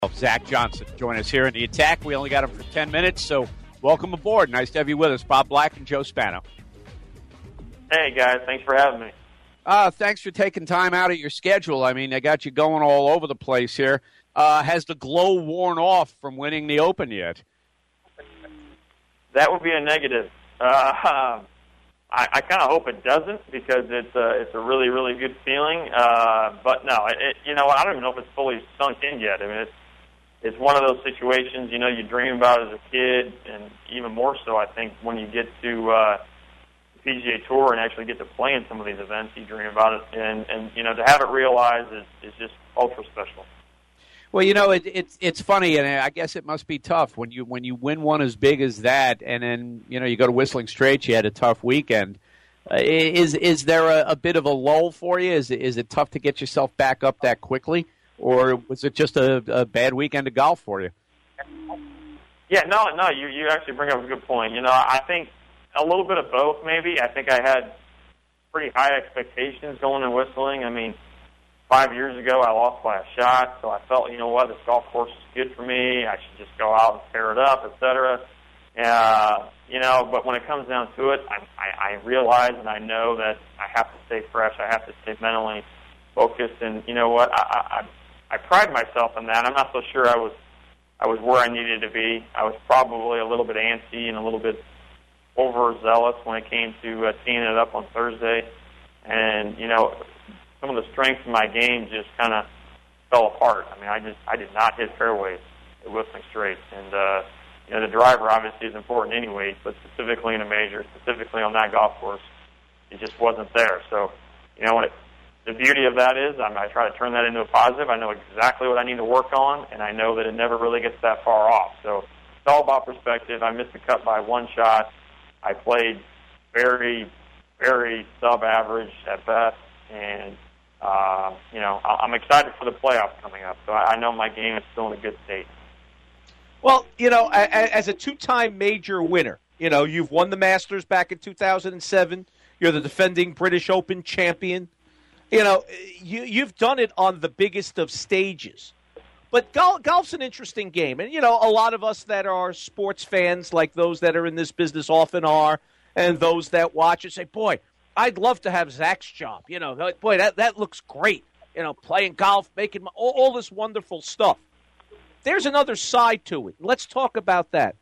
Zach Johnson join us here in the attack. We only got him for 10 minutes, so welcome aboard. Nice to have you with us, Bob Black and Joe Spano. Hey, guys. Thanks for having me. Thanks for taking time out of your schedule. I mean, I got you going all over the place here. Has the glow worn off from winning the Open yet? That would be a negative. I kind of hope it doesn't because it's a really, really good feeling. But no, you know what? I don't even know if it's fully sunk in yet. I mean, it's one of those situations, you know, you dream about as a kid, and even more so, I think, when you get to the PGA Tour and actually get to play in some of these events, you dream about it. And you know, to have it realized is just ultra special. Well, you know, it's funny, and I guess it must be tough when you win one as big as that, and then, you know, you go to Whistling Straits, you had a tough weekend. Is there a bit of a lull for you? Is it tough to get yourself back up that quickly? Or was it just a bad weekend of golf for you? Yeah, no, you actually bring up a good point. You know, I think a little bit of both, maybe. I think I had pretty high expectations going in Whistling. I mean, 5 years ago, I lost by a shot, so I felt, you know what, this golf course is good for me. I should just go out and tear it up, et cetera. You know, but when it comes down to it, I realize and I know that I have to stay fresh. I have to stay mentally focused, and you know what, I pride myself in that. I'm not so sure I was where I needed to be. I was probably a little bit antsy and a little bit overzealous when it came to teeing it up on Thursday. And, you know, some of the strengths in my game just kind of fell apart. I mean, I did not hit fairways at Whistling Straits. And, you know, the driver obviously is important anyway, but specifically in a major, specifically on that golf course, it just wasn't there. So, you know, the beauty of that is I try to turn that into a positive. I know exactly what I need to work on, and I know that it never really gets that far off. So it's all about perspective. I missed the cut by one shot. I played very, very sub-average at best, and, you know, I'm excited for the playoffs coming up. So I know my game is still in a good state. Well, you know, as a two-time major winner, you know, you've won the Masters back in 2007. You're the defending British Open champion. You know, you've done it on the biggest of stages. But golf's an interesting game. And, you know, a lot of us that are sports fans, like those that are in this business often are, and those that watch it say, boy, I'd love to have Zach's job. You know, boy, that looks great. You know, playing golf, making all this wonderful stuff. There's another side to it. Let's talk about that.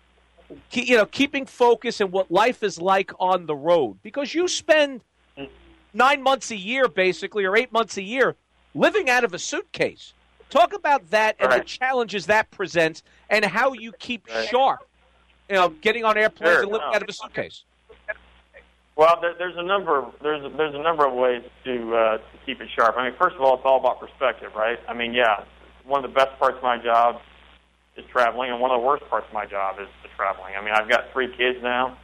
You know, keeping focus and what life is like on the road. Because you spend 9 months a year, basically, or 8 months a year, living out of a suitcase. Talk about that and the challenges that presents and how you keep sharp, you know, getting on airplanes and living out of a suitcase. Well, there's a number of ways to keep it sharp. I mean, first of all, it's all about perspective, right? I mean, yeah, one of the best parts of my job is traveling, and one of the worst parts of my job is the traveling. I mean, I've got 3 kids now,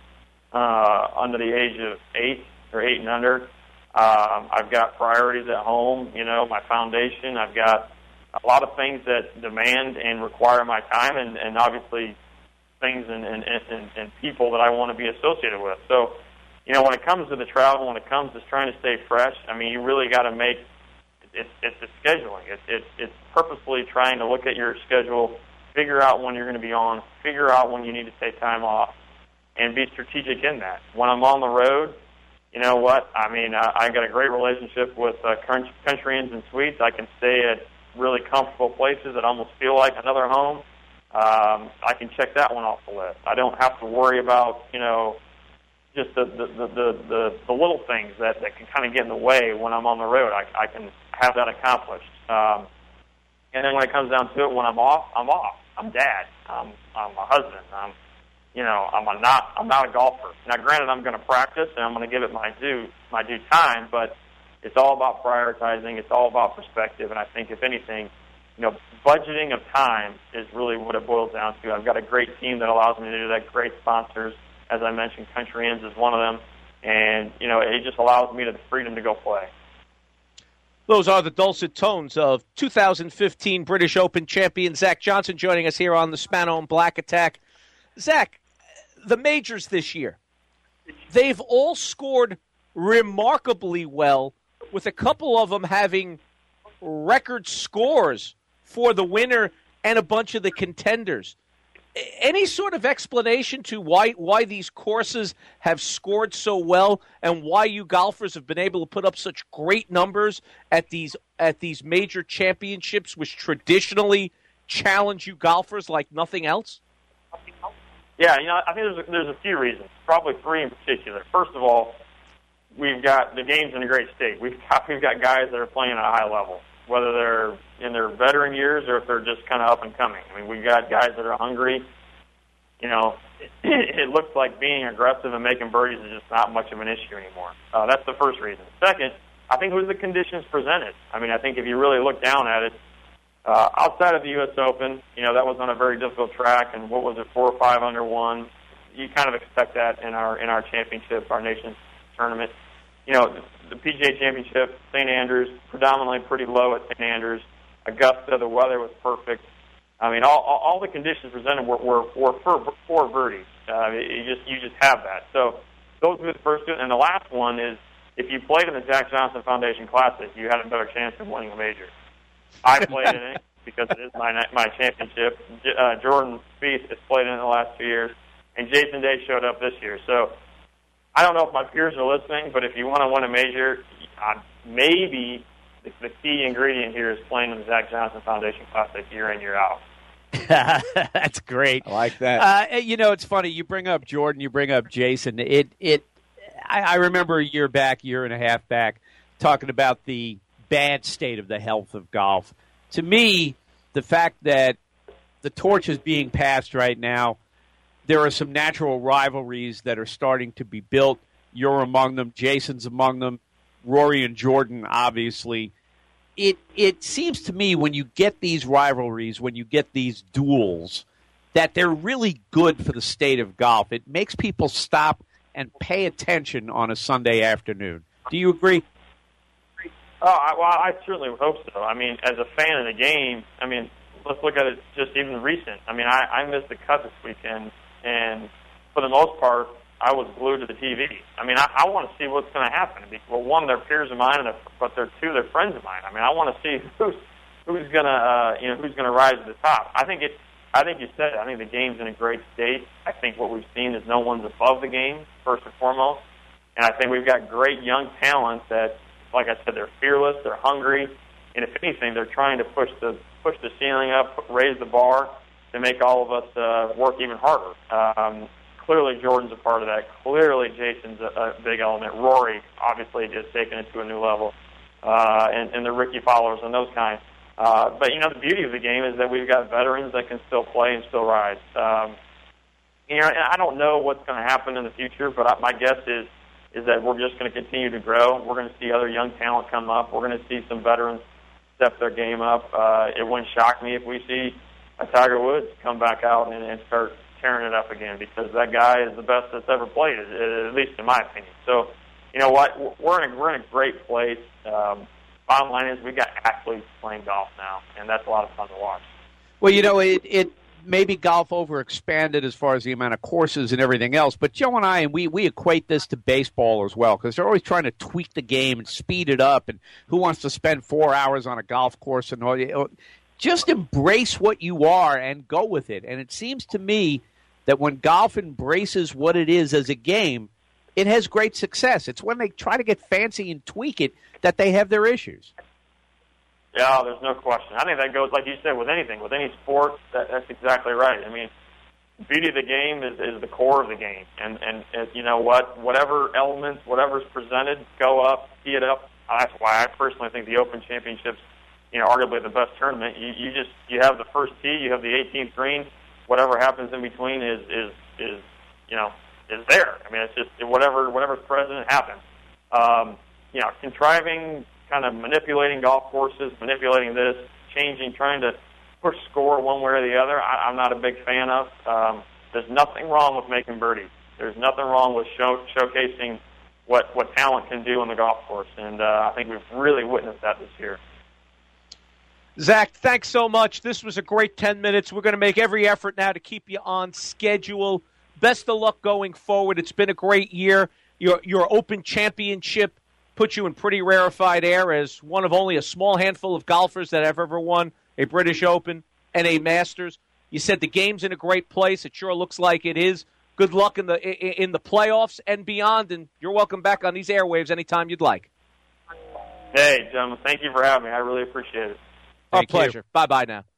under the age of 8 or 8 and under. I've got priorities at home, you know, my foundation. I've got a lot of things that demand and require my time, and obviously things and people that I want to be associated with. So, you know, when it comes to the travel, when it comes to trying to stay fresh, I mean, you really got to make it's the scheduling. It's purposefully trying to look at your schedule, figure out when you're going to be on, figure out when you need to take time off, and be strategic in that. When I'm on the road, you know what? I mean, I got a great relationship with Country Inns and Suites. I can stay at really comfortable places that almost feel like another home. I can check that one off the list. I don't have to worry about, you know, just the little things that can kind of get in the way when I'm on the road. I can have that accomplished. And then when it comes down to it, when I'm off, I'm off. I'm dad. I'm a husband. I'm not a golfer. Now, granted, I'm going to practice and I'm going to give it my due time, but it's all about prioritizing. It's all about perspective. And I think, if anything, you know, budgeting of time is really what it boils down to. I've got a great team that allows me to do that. Great sponsors, as I mentioned, Country Inns is one of them, and you know, it just allows me the freedom to go play. Those are the dulcet tones of 2015 British Open champion Zach Johnson joining us here on the Spano and Black Attack. Zach, the majors this year, they've all scored remarkably well, with a couple of them having record scores for the winner and a bunch of the contenders. Any sort of explanation to why these courses have scored so well and why you golfers have been able to put up such great numbers at these major championships, which traditionally challenge you golfers like nothing else? Yeah, I think there's a few reasons, probably three in particular. First of all, we've got the game's in a great state. We've got guys that are playing at a high level, whether they're in their veteran years or if they're just kind of up and coming. I mean, we've got guys that are hungry. It looks like being aggressive and making birdies is just not much of an issue anymore. That's the first reason. Second, I think it was the conditions presented. I mean, I think if you really look down at it, outside of the U.S. Open, that was on a very difficult track, and what was it, 4 or 5 under 1? You kind of expect that in our championship, our nation's tournament. The PGA Championship, St. Andrews, predominantly pretty low at St. Andrews. Augusta, the weather was perfect. I mean, all the conditions presented were for birdies. You just have that. So those were the first two. And the last one is, if you played in the Jack Johnson Foundation Classic, you had a better chance of winning a major. I played in it because it is my championship. Jordan Spieth has played in it the last 2 years, and Jason Day showed up this year. So I don't know if my peers are listening, but if you want to win a major, maybe the key ingredient here is playing in the Zach Johnson Foundation Classic year in, year out. That's great. I like that. It's funny. You bring up Jordan, you bring up Jason. I remember a year and a half back, talking about the bad state of the health of golf. To me, the fact that the torch is being passed right now, there are some natural rivalries that are starting to be built. You're among them. Jason's among them. Rory and Jordan, obviously. It seems to me when you get these rivalries, when you get these duels, that they're really good for the state of golf. It makes people stop and pay attention on a Sunday afternoon. Do you agree? I certainly would hope so. I mean, as a fan of the game, I mean, let's look at it just even recent. I mean, I missed the cut this weekend, and for the most part, I was glued to the TV. I mean, I want to see what's going to happen. Well, one, they're peers of mine, but they're two, they're friends of mine. I mean, I want to see who's going to rise to the top. I think you said it. I think the game's in a great state. I think what we've seen is no one's above the game, first and foremost. And I think we've got great young talent that, like I said, they're fearless, they're hungry, and if anything, they're trying to push the ceiling up, raise the bar to make all of us work even harder. Clearly, Jordan's a part of that. Clearly, Jason's a big element. Rory, obviously, just taking it to a new level, and the Ricky followers and those kinds. But, the beauty of the game is that we've got veterans that can still play and still rise. And I don't know what's going to happen in the future, but my guess is that we're just going to continue to grow. We're going to see other young talent come up. We're going to see some veterans step their game up. It wouldn't shock me if we see a Tiger Woods come back out and start tearing it up again, because that guy is the best that's ever played, at least in my opinion. So, you know what? We're in a great place. Bottom line is we got athletes playing golf now, and that's a lot of fun to watch. Well, it maybe golf overexpanded as far as the amount of courses and everything else, but Joe and I, we equate this to baseball as well, because they're always trying to tweak the game and speed it up, and who wants to spend 4 hours on a golf course and all. Just embrace what you are and go with it. And it seems to me that when golf embraces what it is as a game, it has great success. It's when they try to get fancy and tweak it that they have their issues. Yeah, there's no question. I think that goes, like you said, with anything, with any sport. That's exactly right. I mean, the beauty of the game is the core of the game, and you know what? Whatever elements, whatever's presented, go up, tee it up. That's why I personally think the Open Championships, arguably the best tournament. You have the first tee, you have the 18th green. Whatever happens in between is there. I mean, it's just whatever's present happens. Contriving, kind of manipulating golf courses, manipulating this, changing, trying to push score one way or the other, I'm not a big fan of. There's nothing wrong with making birdies. There's nothing wrong with showcasing what talent can do on the golf course, and I think we've really witnessed that this year. Zach, thanks so much. This was a great 10 minutes. We're going to make every effort now to keep you on schedule. Best of luck going forward. It's been a great year. Your Open Championship put you in pretty rarefied air as one of only a small handful of golfers that have ever won a British Open. NA Masters. You said the game's in a great place. It sure looks like it is. Good luck in the playoffs and beyond, and you're welcome back on these airwaves anytime you'd like. Hey, gentlemen, thank you for having me. I really appreciate it. Our pleasure. Bye-bye now.